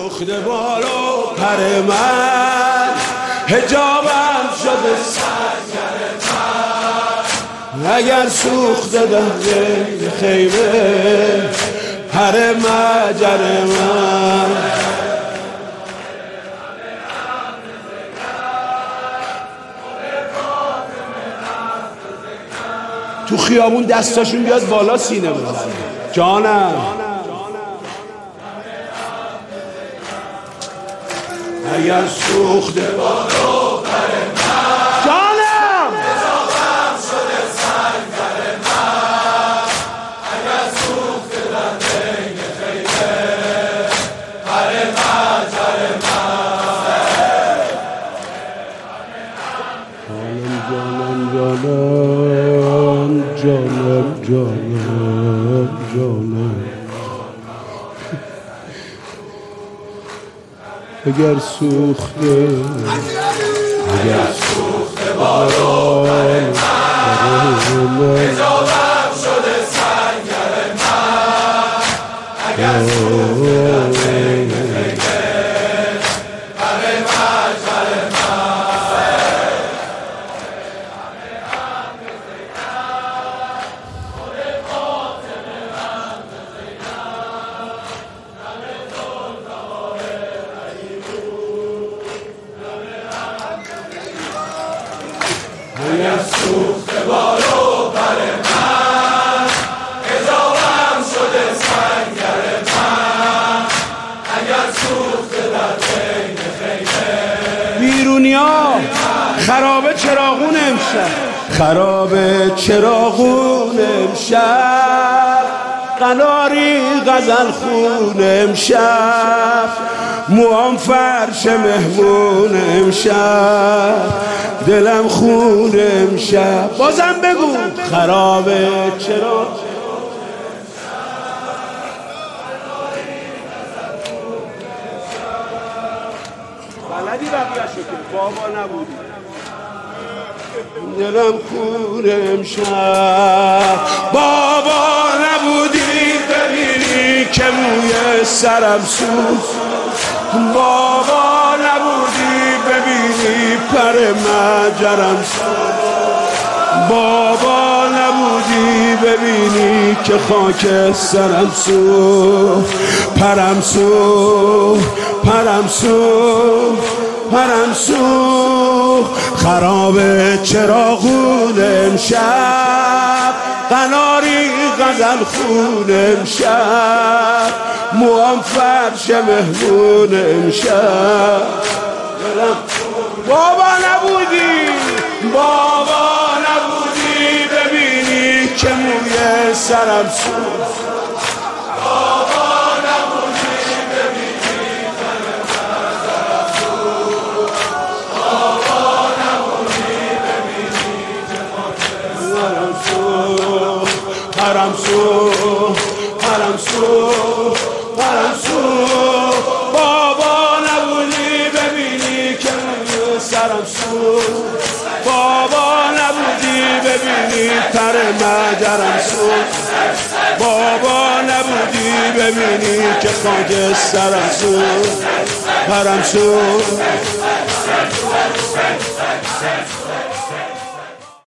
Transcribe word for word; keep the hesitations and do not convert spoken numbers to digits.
سوخته بالو پر من، حجابم شده سنگر من. اگر سوخته در خیمه پر مجر من، تو خیابون دستاشون بیاد بالا سینه بزن جانم. اگر سوخته بالو پر من، جانم حجابم شده سنگر من. اگر سوخته در بین خیمه پر مجر من. جانم جانم جانم جانم جانم اگر سوخته اگر سوخته بالو پر من، حجابم شده سنگر من. اگر سوخته در بین خیمه پر مجر من. اگر سوخته بالو پر من، حجابم شده سنگر من. اگر سوخته در بین خیمه. بیرونیا خرابه چراغون امشب، خرابه چراغون امشب. قناری غزل خون امشب، موام فرش مهمون امشب. دلم خون امشب، بازم بگو خرابه چرا. بلدی بقیه‌شو که بابا نبودی. دلم خون امشب، بابا نبودی ببینی که موی سرم سوخت. بابا نبودی ببینی پر مجرم سوخت. بابا نبودی ببینی که خاک سرم سوخت. پرم سوخت پرم سوخت پرم سوخت. خراب چراغون امشب، قناری غزل خون امشب. موام فرش مهمون امشب. بابا نبودی بابا نبودی ببینی که موی سرم سوخت. بابا نبودی ببینی پر مجرم سوخت. بابا نبودی ببینی که خاک سرم سوخت. پرم سوخت پرم سوخت پرم سوخت. بابا نبودی ببینی که موی سرم سوخت. بابا نبودی ببینی پر مجرم سوخت. بابا نبودی ببینی که خاک سرم سوخت. پرم سوخت.